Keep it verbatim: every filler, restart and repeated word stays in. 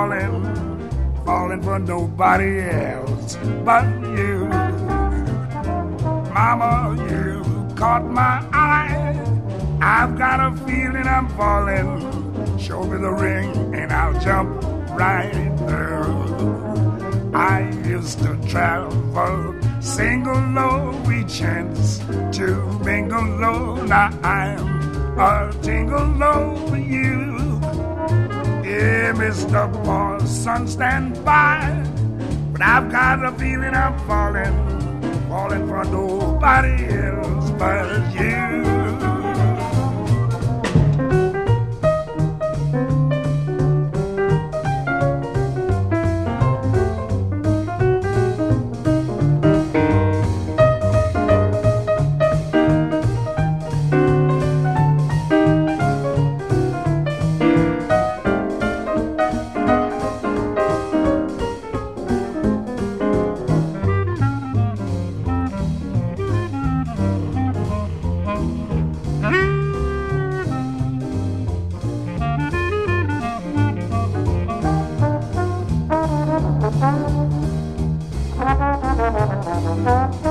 falling, falling for nobody else but you. Mama, you caught my eye. I've got a feeling I'm falling. Show me the ring and I'll jump right through. I used to travel single low, we chance to mingle low. Now I'm a tingle low for you. Yeah, Mister Paulson, stand by. But I've got a feeling I'm falling, falling for nobody else but you. Thank you.